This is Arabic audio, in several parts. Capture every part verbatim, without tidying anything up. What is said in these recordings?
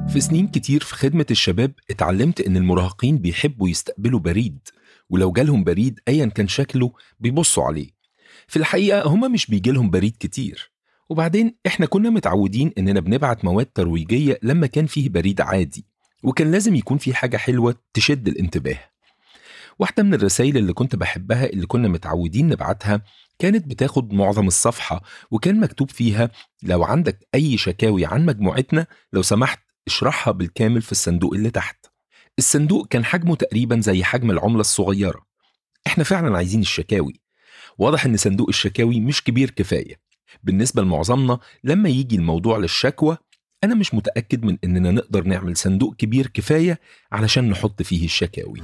في سنين كتير في خدمة الشباب اتعلمت إن المراهقين بيحبوا يستقبلوا بريد، ولو جالهم بريد أيا كان شكله بيبصوا عليه. في الحقيقة هما مش بيجيلهم بريد كتير، وبعدين إحنا كنا متعودين إننا بنبعت مواد ترويجية لما كان فيه بريد عادي، وكان لازم يكون فيه حاجة حلوة تشد الانتباه. واحدة من الرسائل اللي كنت بحبها اللي كنا متعودين نبعتها كانت بتاخد معظم الصفحة، وكان مكتوب فيها: لو عندك أي شكاوي عن مجموعتنا لو سمحت اشرحها بالكامل في الصندوق اللي تحت. الصندوق كان حجمه تقريبا زي حجم العملة الصغيرة. احنا فعلا عايزين الشكاوي. واضح ان صندوق الشكاوي مش كبير كفاية بالنسبة لمعظمنا. لما يجي الموضوع للشكوى انا مش متأكد من اننا نقدر نعمل صندوق كبير كفاية علشان نحط فيه الشكاوي.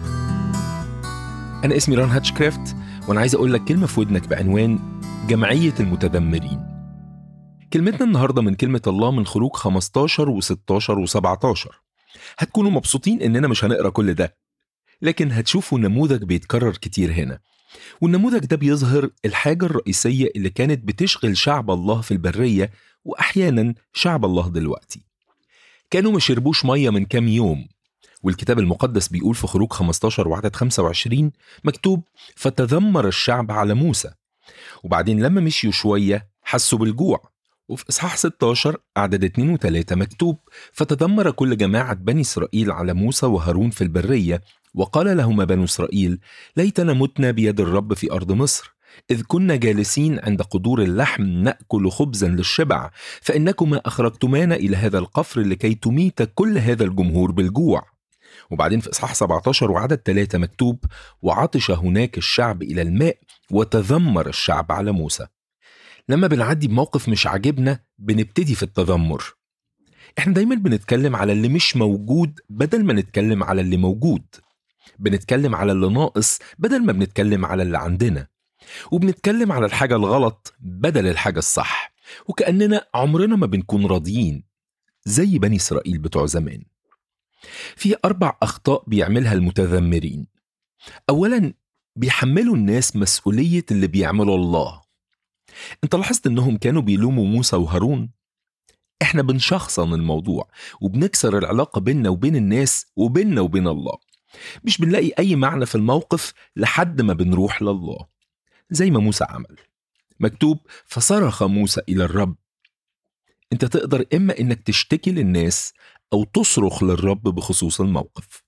انا اسمي ران هاتشكرافت، وانا عايز اقول لك كلمة في ودنك بعنوان جمعية المتذمرين. كلمتنا النهاردة من كلمة الله من خروج خمستاشر وستاشر وسبعتاشر. هتكونوا مبسوطين اننا مش هنقرأ كل ده، لكن هتشوفوا نموذج بيتكرر كتير هنا، والنموذج ده بيظهر الحاجة الرئيسية اللي كانت بتشغل شعب الله في البرية وأحيانا شعب الله دلوقتي. كانوا ما شربوش مية من كام يوم، والكتاب المقدس بيقول في خروج خمستاشر وعدد خمسة وعشرين مكتوب: فتذمر الشعب على موسى. وبعدين لما مشيوا شوية حسوا بالجوع. وفي إصحاح ستاشر عدد اتنين وتلاتة مكتوب: فتذمر كل جماعة بني إسرائيل على موسى وهارون في البرية، وقال لهما بنو إسرائيل: ليتنا متنا بيد الرب في أرض مصر، إذ كنا جالسين عند قدور اللحم نأكل خبزا للشبع، فإنكما أخرجتمانا إلى هذا القفر لكي تميت كل هذا الجمهور بالجوع. وبعدين في إصحاح سبعتاشر وعدد ثلاثة مكتوب: وعطش هناك الشعب إلى الماء وتذمر الشعب على موسى. لما بنعدي بموقف مش عاجبنا بنبتدي في التذمر. احنا دايما بنتكلم على اللي مش موجود بدل ما نتكلم على اللي موجود. بنتكلم على اللي ناقص بدل ما بنتكلم على اللي عندنا، وبنتكلم على الحاجة الغلط بدل الحاجة الصح، وكأننا عمرنا ما بنكون راضيين زي بني إسرائيل بتوع زمان. في أربع أخطاء بيعملها المتذمرين. أولا، بيحملوا الناس مسؤولية اللي بيعمله الله. انت لاحظت انهم كانوا بيلوموا موسى وهارون؟ احنا بنشخصن الموضوع وبنكسر العلاقة بيننا وبين الناس وبيننا وبين الله. مش بنلاقي اي معنى في الموقف لحد ما بنروح لله زي ما موسى عمل. مكتوب: فصرخ موسى الى الرب. انت تقدر اما انك تشتكي للناس او تصرخ للرب بخصوص الموقف.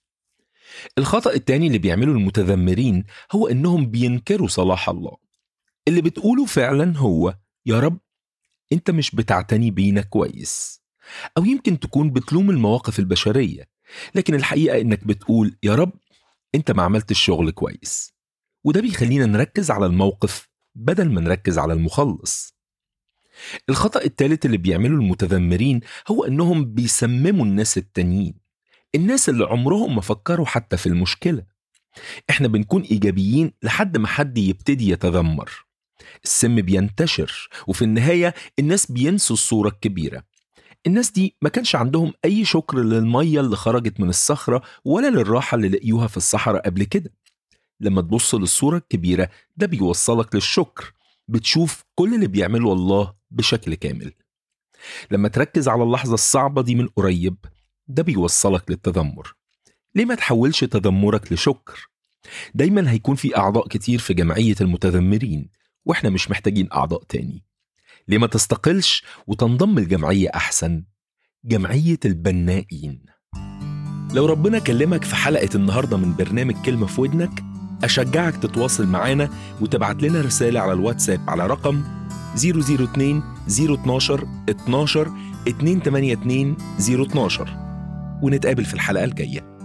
الخطأ التاني اللي بيعمله المتذمرين هو انهم بينكروا صلاح الله. اللي بتقوله فعلا هو: يا رب انت مش بتعتني بينا كويس. او يمكن تكون بتلوم المواقف البشرية، لكن الحقيقة انك بتقول: يا رب انت ما عملت الشغل كويس. وده بيخلينا نركز على الموقف بدل ما نركز على المخلص. الخطأ الثالث اللي بيعمله المتذمرين هو انهم بيسمموا الناس التانيين، الناس اللي عمرهم ما فكروا حتى في المشكلة. احنا بنكون ايجابيين لحد ما حد يبتدي يتذمر. السم بينتشر، وفي النهاية الناس بينسوا الصورة الكبيرة. الناس دي ما كانش عندهم أي شكر للمية اللي خرجت من الصخرة ولا للراحة اللي لقيوها في الصحراء قبل كده. لما تبص للصورة الكبيرة ده بيوصلك للشكر. بتشوف كل اللي بيعمله الله بشكل كامل. لما تركز على اللحظة الصعبة دي من قريب ده بيوصلك للتذمر. ليه ما تحولش تذمرك لشكر؟ دايما هيكون في أعضاء كتير في جمعية المتذمرين، وإحنا مش محتاجين أعضاء تاني. ليه ما تستقلش وتنضم الجمعية أحسن؟ جمعية البنائين. لو ربنا كلمك في حلقة النهاردة من برنامج كلمة في ودنك، أشجعك تتواصل معانا وتبعت لنا رسالة على الواتساب على رقم صفر صفر اتنين صفر اتناشر اتناشر اتنين تمانية اتنين صفر اتناشر، ونتقابل في الحلقة الجاية.